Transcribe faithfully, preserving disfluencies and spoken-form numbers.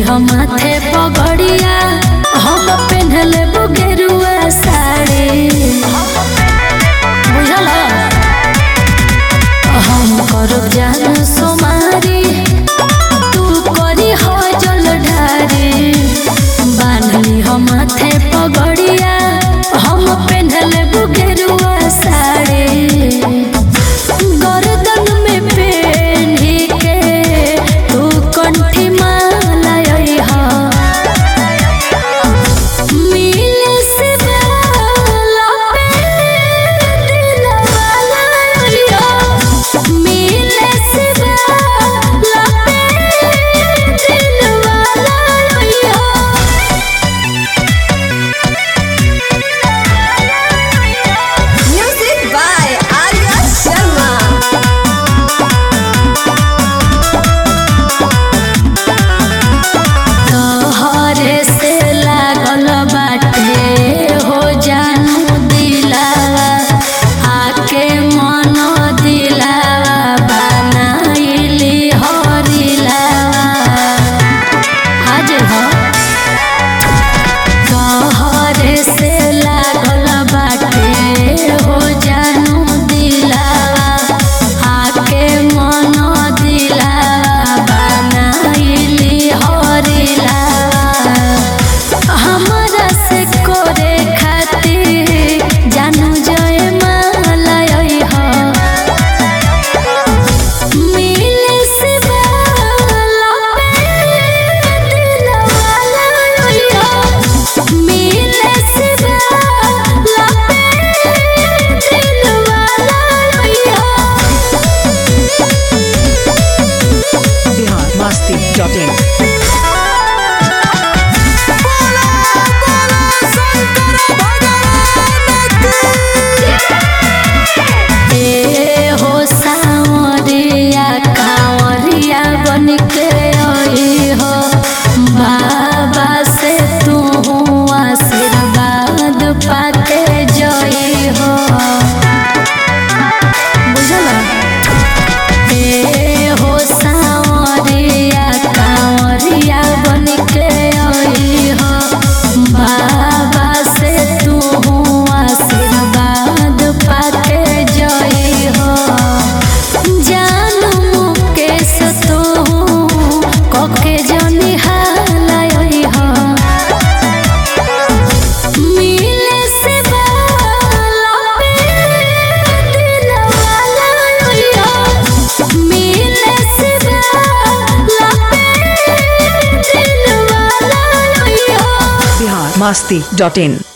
हम माथे पगड़िया हम पहनले बुगेरुआ साड़ी बुझल हम करब जान सोमारी तू करी हो जल ढारी बांधली हम माथे पगड़िया हम पहनले बुगेरुआ साड़ी गर्दन में पहनी के तू कंठी माला मिले से बाला पे दिल वाला मिले से बाला पे दिल वाला Music by Arya Sharma. तोहरे से लागल बाटे हो जानू दिलावा आके मन दिलावा बनाइली हरिलावा आज हो तोहरे से लागल बाटे हो जानू दिलावा आके मन दिलावा बनाइली हरिलावा हमरा से करे खातिर जानू जय माला हो मिले से बाला पे दिल वाला मिले से बाला पे दिल वाला बिहार मस्ती डॉट इन ए हो सावरिया कांवरिया बन के आई हो बाबा से तू आशीर्वाद पाके जई हो बुझल ए हो सावरिया कांवरिया बन के आई हो बाबा से तू आशीर्वाद पाके जई हो जानू मुकेश तू कके जनी हालाई हो मिले से बाला पे दिल वाला मिले से बाला पे दिल वाला बिहार मस्ती डॉट इन